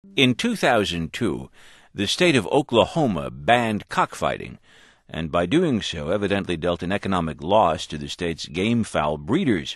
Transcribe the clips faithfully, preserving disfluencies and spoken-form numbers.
In two thousand two, the state of Oklahoma banned cockfighting, and by doing so evidently dealt an economic loss to the state's game fowl breeders.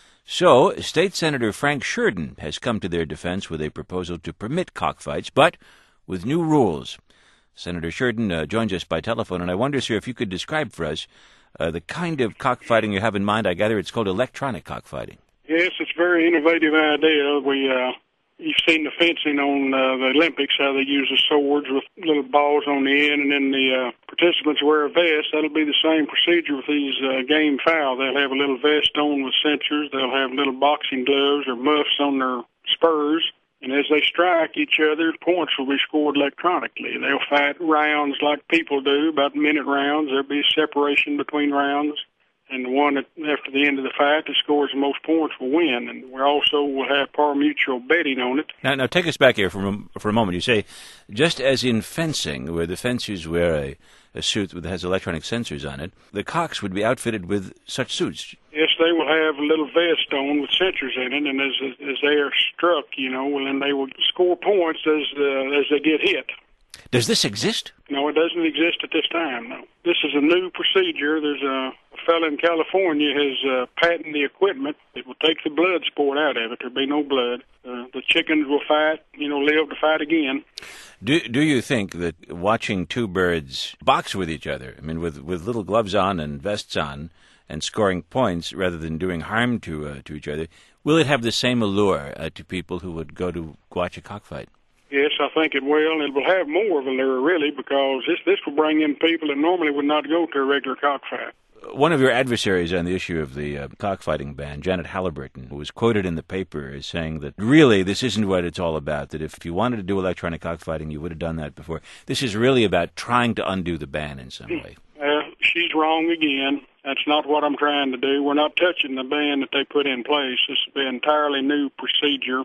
So, State Senator Frank Sherden has come to their defense with a proposal to permit cockfights, but with new rules. Senator Sherden uh, joins us by telephone, and I wonder, sir, if you could describe for us uh, the kind of cockfighting you have in mind. I gather it's called electronic cockfighting. Yes, it's a very innovative idea. We, uh, you've seen the fencing on uh, the Olympics, how they use the swords with little balls on the end, and then the uh, participants wear a vest. That'll be the same procedure with these uh, game fowl. They'll have a little vest on with sensors. They'll have little boxing gloves or muffs on their spurs. And as they strike each other, points will be scored electronically. They'll fight rounds like people do, about minute rounds. There'll be separation between rounds. And the one that, after the end of the fight, that scores the most points will win. And we also will have par-mutual betting on it. Now, now take us back here for a, for a moment. You say, just as in fencing, where the fencers wear a, a suit that has electronic sensors on it, the cocks would be outfitted with such suits. Yes, they will have a little vest on with sensors in it, and as as they are struck, you know, well, then they will score points as uh, as they get hit. Does this exist? No, it doesn't exist at this time, no. This is a new procedure. There's a, a fellow in California has uh, patented the equipment. It will take the blood sport out of it. There'll be no blood. Uh, the chickens will fight, you know, live to fight again. Do do you think that watching two birds box with each other, I mean, with, with little gloves on and vests on, and scoring points rather than doing harm to uh, to each other, will it have the same allure uh, to people who would go to watch a cockfight? Yes, I think it will. It will have more of a lure, really, because this this will bring in people that normally would not go to a regular cockfight. One of your adversaries on the issue of the uh, cockfighting ban, Janet Halliburton, was quoted in the paper as saying that really this isn't what it's all about, that if you wanted to do electronic cockfighting, you would have done that before. This is really about trying to undo the ban in some way. Uh, she's wrong again. That's not what I'm trying to do. We're not touching the ban that they put in place. This has been an entirely new procedure.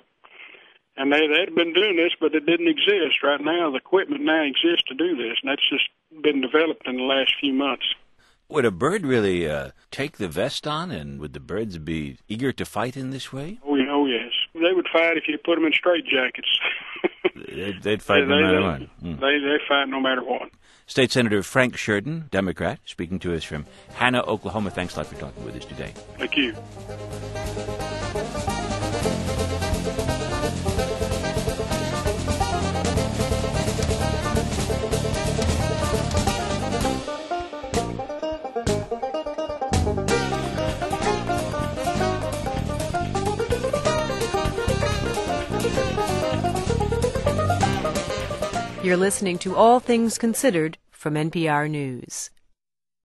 And they, they'd been doing this, but it didn't exist. Right now, the equipment now exists to do this, and that's just been developed in the last few months. Would a bird really uh, take the vest on, and would the birds be eager to fight in this way? Oh, oh yes. They would fight if you put them in straitjackets. they'd, they'd fight no they, matter they, what. Mm. They, they fight no matter what. State Senator Frank Sherden, Democrat, speaking to us from Hanna, Oklahoma. Thanks a lot for talking with us today. Thank you. You're listening to All Things Considered from N P R News.